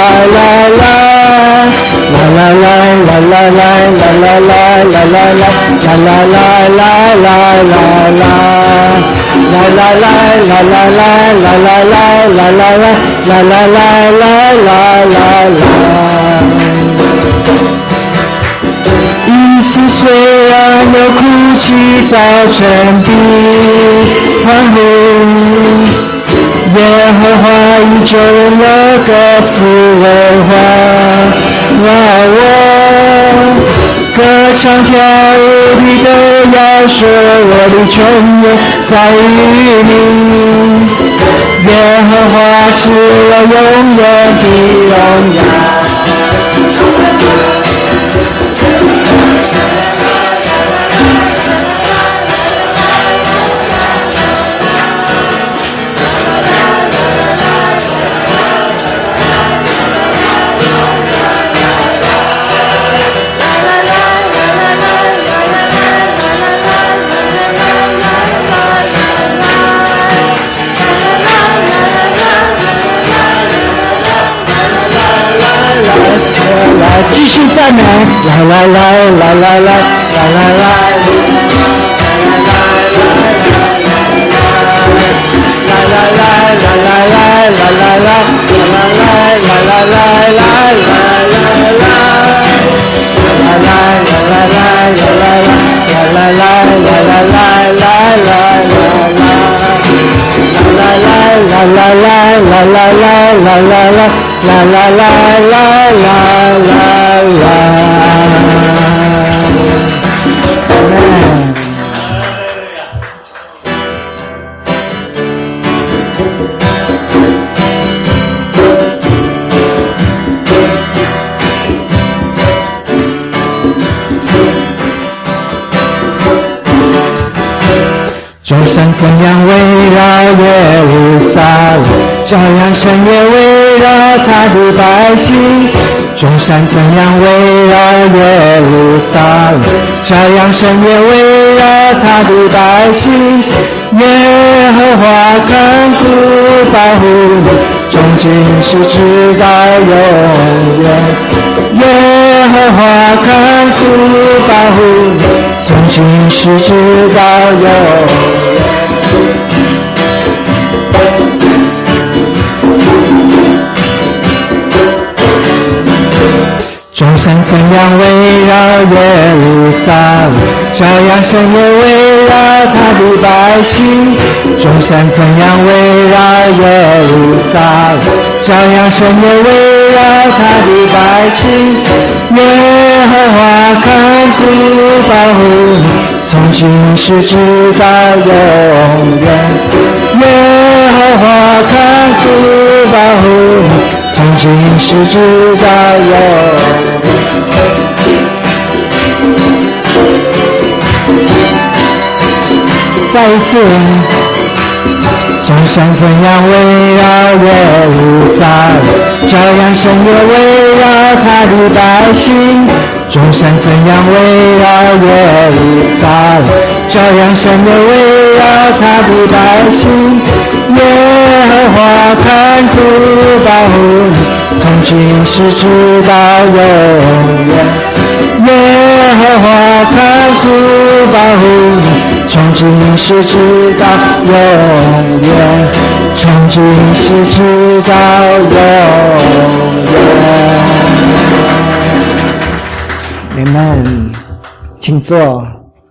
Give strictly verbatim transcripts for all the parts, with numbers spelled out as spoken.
一夕虽然有哭泣，早晨必欢呼。耶和华依旧有歌福为欢，让我歌唱跳舞的都要说我的泉源在于你。耶和华是我永远的荣耀。继续赞美，来来来来来来来来来。众山怎样围绕耶路撒冷，照样神也围绕他的百姓。众山怎样围绕耶路撒冷，照样神也围绕他的百姓。耶和华看顾保护你，从今世直到永远。耶和华看顾保护你，从今世直到永远。众山怎样围绕耶路撒冷，照样神也围绕他的百姓。众山怎样围绕耶路 撒冷，照样神也围绕他的百姓。耶和华看顾保护你，从今时直到永远。耶和华看顾保护你，从今时直到永远。再一次，众山怎样围绕耶路撒冷，照样神也围绕他的百姓。众山怎样围绕耶路撒冷，照样神也围绕他的百姓。耶和华看顾保护你，从今时直到永远。耶和华看顾保护你，从今时直到永远，从今时直到永远。你们请坐。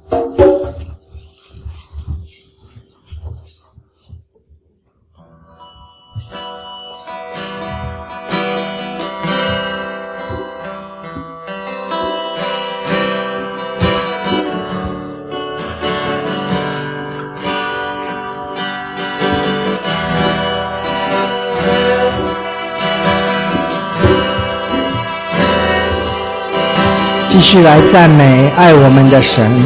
继续来赞美爱我们的神，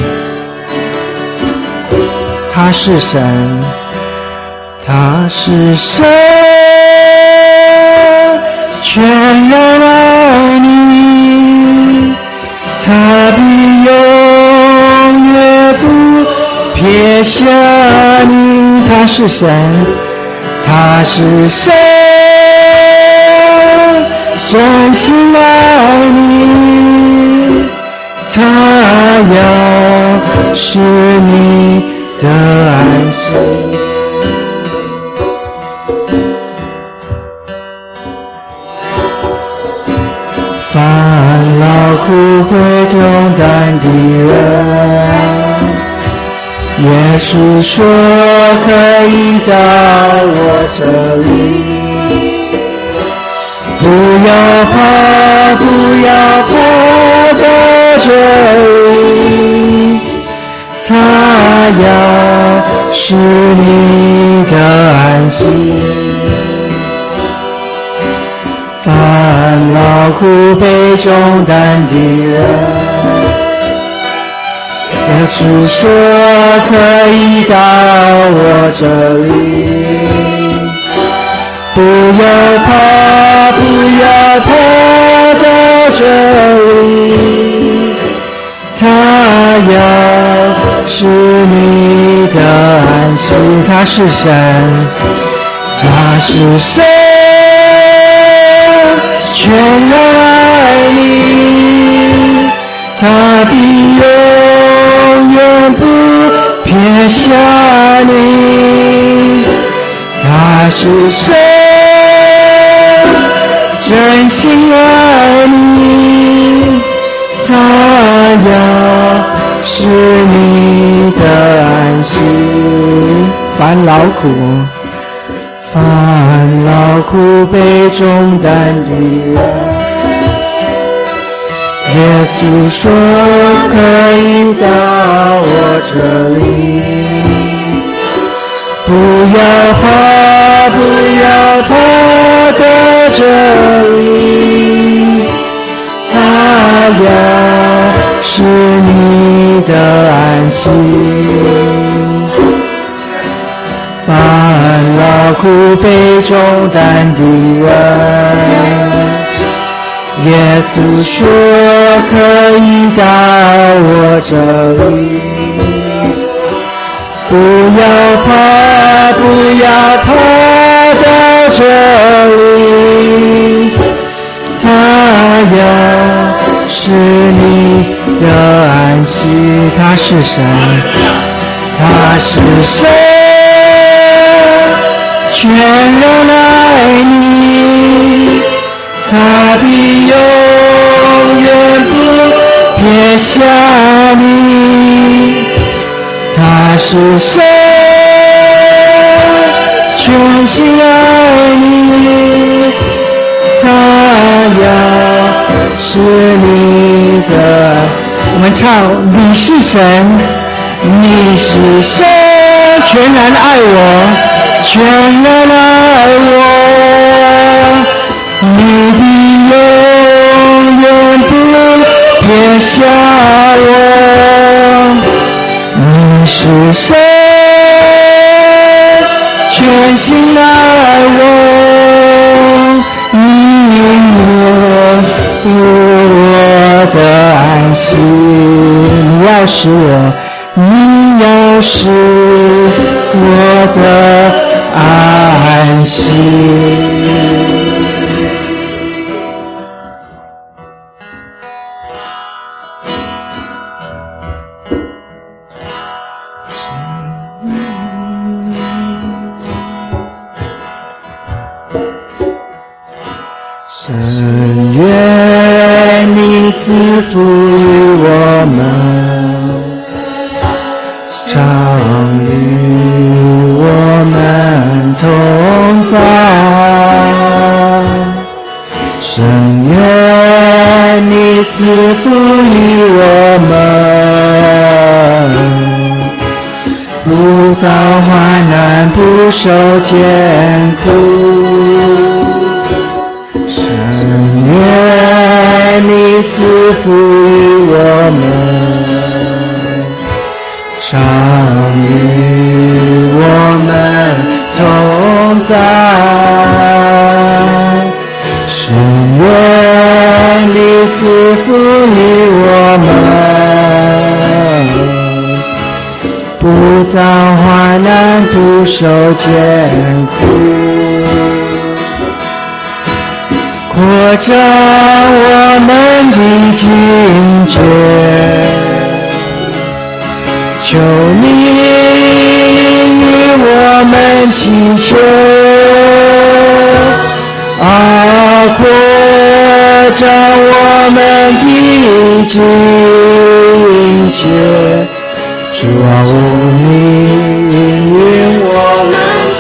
他是神，他是神，全然爱你，他必永远不撇下你。他是神，他是神，真心爱你，他要是你的安息。烦劳苦悔重担的人，耶稣说可以到我这里，不要怕，不要怕到这里，他要是你的安息。烦劳苦悲重担的人，耶稣说可以到我这里，不要怕，不要怕到这里，他要是你的安息。他是神，他是神，全然爱你，他必永远不撇下你。他是神，真心爱你，他要是你的安息。烦劳苦烦劳苦悲重担的人，耶稣说可以到我这里，不要怕，不要怕到这里，他要是你的安息。烦劳苦悲重担的人，耶稣说可以到我这里，不要怕，不要怕到这里，他要是你的安息。他是神，他是神，全然爱你，他必永远不撇下你。他是神，全心爱你， 唱，你是神，你是神，全然爱我，全然爱我，你的永远不撇下我，你是神，全心爱我，你我的安息，你要是我，你要是我的安息。神愿你赐福于我们，常与我们同在。神愿你赐福于我们，不遭患难，不受艰苦。愿你赐福于我们，常与我们同在。神愿你赐福于我们，不遭患难，不受艰苦。扩张我们的境界，求你与我们祈求，啊，扩张我们的境界，主啊，我你与我们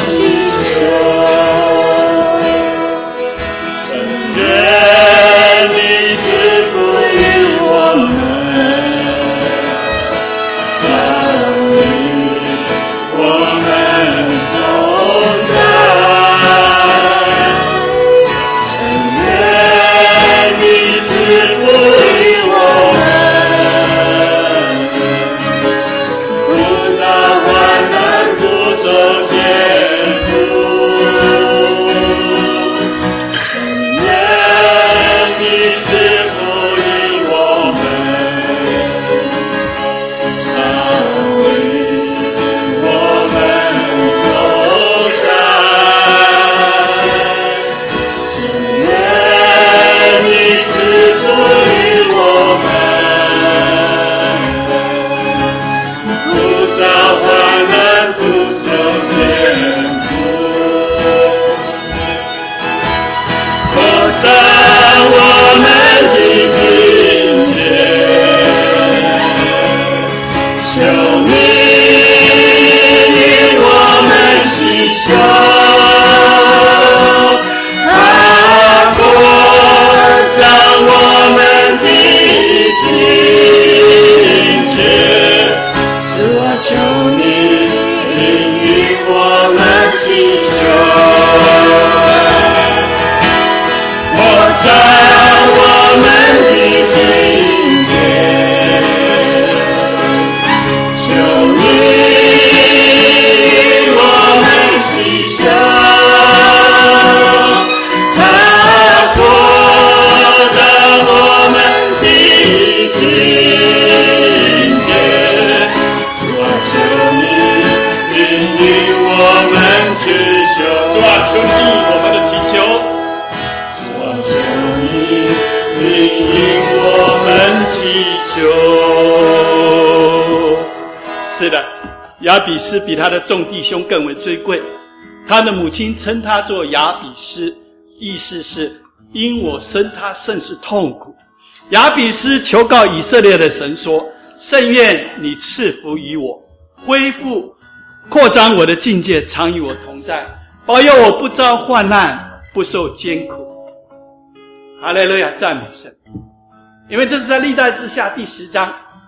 亚比斯比他的众弟兄更为尊贵，他的母亲称他做亚比斯，意思是因我生他甚是痛苦。亚比斯求告以色列的神说，甚愿你赐福于我，恢复扩张我的境界，常与我同在，保佑我不遭患难，不受艰苦。哈利路亚，赞美神。因为这是在历代志下第十章，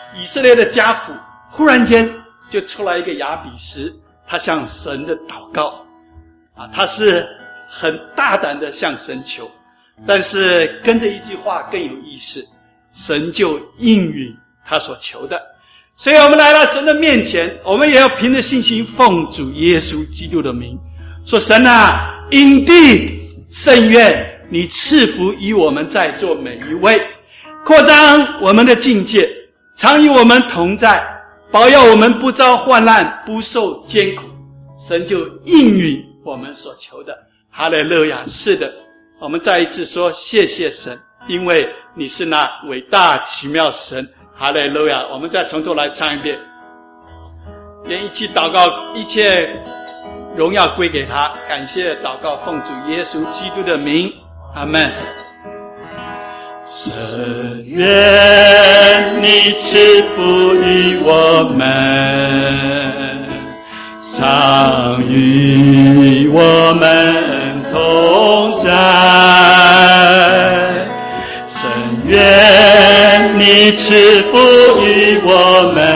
以色列的家谱忽然间就出来一个亚比斯，他向神的祷告啊，他是很大胆的向神求，但是跟着一句话更有意思，神就应允他所求的。所以我们来到神的面前，我们也要凭着信心奉主耶稣基督的名说，神啊，因地甚愿你赐福于我们在座每一位，扩张我们的境界，常与我们同在，保佑我们不遭患难，不受艰苦。神就应允我们所求的。哈利路亚！是的，我们再一次说谢谢神，因为你是那伟大奇妙神。哈利路亚！我们再从头来唱一遍，愿一起祷告，一切荣耀归给他。感谢祷告，奉主耶稣基督的名，阿们。 神愿你赐福于我们，常与我们同在。神愿你赐福于我们，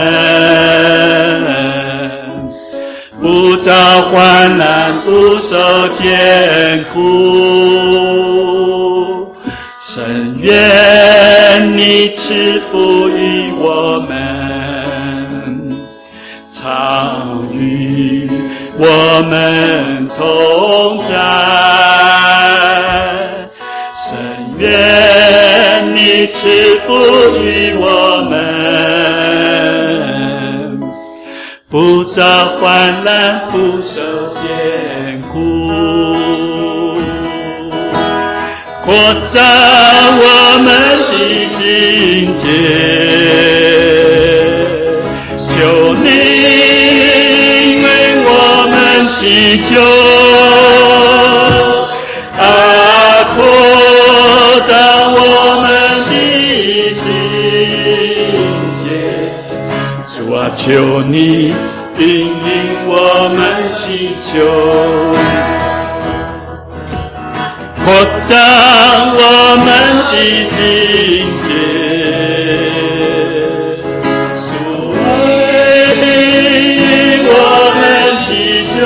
不遭患难，不受艰苦。神愿你赐福于我们，常与我们同在。神愿你赐福于我们，不遭患难，不受艰苦。扩张我们的境界，求你为我们祈求，啊，扩张我们的境界，主啊，求你引领我们祈求，扩张我们的境界，主为我们祈求，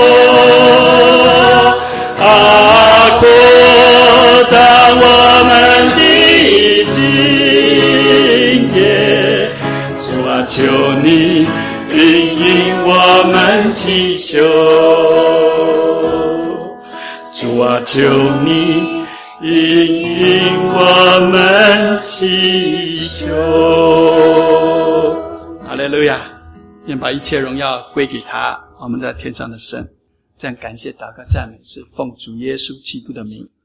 啊，扩张我们的境界，主啊，求你引领我们祈求，主啊，求你引领我们祈求。 哈利路亚！愿把一切荣耀归给他，我们在天上的神。这样感谢祷告赞美是奉主耶稣基督的名。